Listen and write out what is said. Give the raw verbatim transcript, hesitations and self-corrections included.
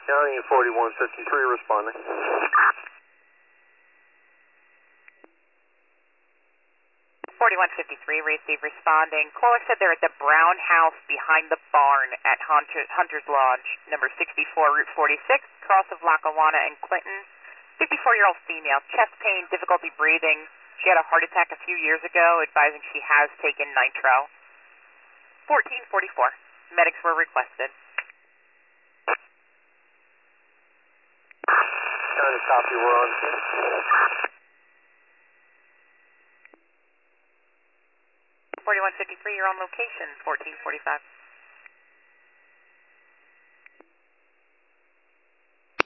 County forty-one fifty-three responding. forty-one fifty-three, receive responding. Caller said they're at the brown house behind the barn at Hunter, Hunter's Lodge, number sixty-four, Route forty-six, cross of Lackawanna and Clinton. fifty-four-year-old female, chest pain, difficulty breathing. She had a heart attack a few years ago, advising she has taken nitro. fourteen forty-four, medics were requested. County copy, we're on scene. forty-one fifty-three, you're on location, fourteen forty-five.